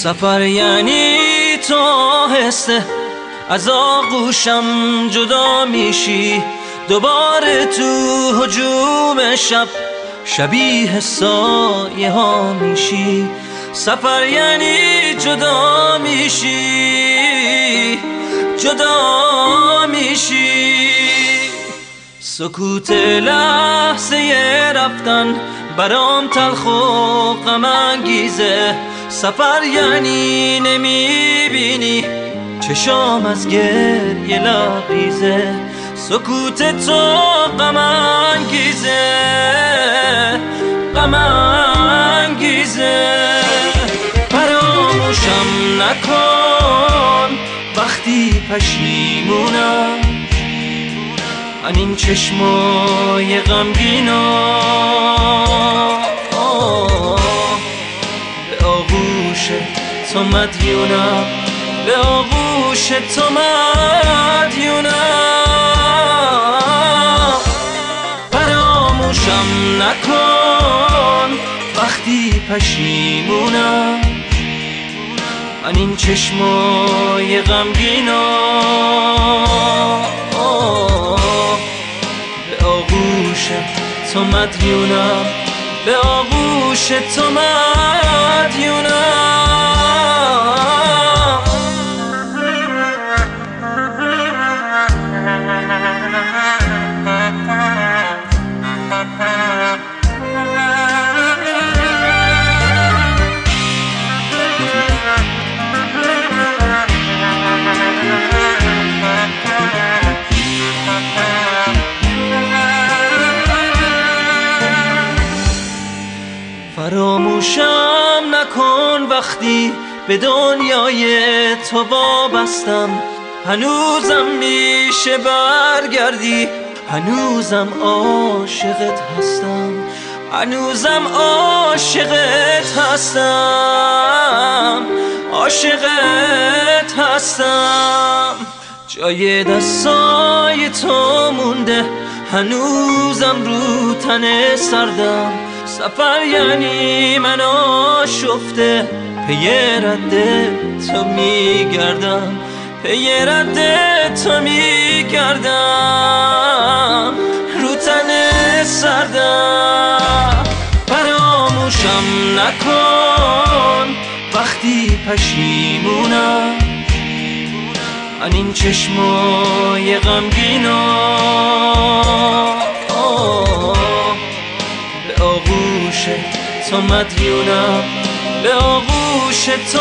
سفر یعنی تو آهسته از آغوشم جدا میشی، دوباره تو هجوم شب شبیه سایه ها میشی. سفر یعنی جدا میشی، جدا میشی. سکوت لحظه رفتن برام تلخ و غم انگیزه. سفر یعنی نمیبینی چشام از گریه لبریزه. سکوت تو غم انگیزه، غم انگیزه. فراموشم نکن وقتی پشیمونم من این چشمای غمگینا. به آغوش تو مدیونم، به آغوش تو مدیونم. فراموشم نکن وقتی پشیمونم من این چشمای غمگینا. به آغوش تو مدیونم، به آغوش تو مدیونم. فراموشم نکن وقتی به دنیای تو وابستم. هنوزم میشه برگردی، هنوزم عاشقت هستم، هنوزم عاشقت هستم، عاشقت هستم. جای دستای تو مونده هنوزم رو تن سردم. سفر یعنی من آشفته پی رد تو میگردم، پی رد تو میگردم رو تن سردم. فراموشم نکن وقتی پشیمونم من این چشمای غمگینا. به آغوش تو مدیونم، به آغوش تو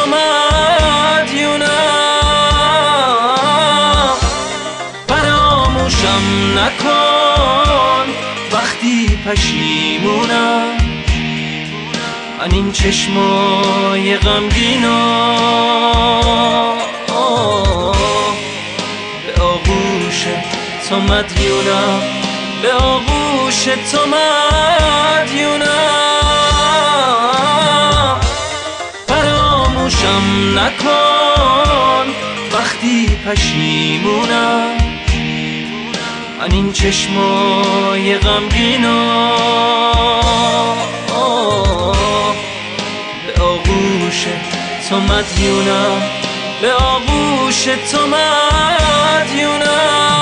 مدیونم. فراموشم نکن وقتی پشیمونم من این چشمای غمگینا. به آغوش تو مدیونم، به آغوش تو مدیونم. فراموشم نکن وقتی پشیمونم من این چشمای غمگینا. به آغوش تو مدیونم، به آغوش تو مدیونم.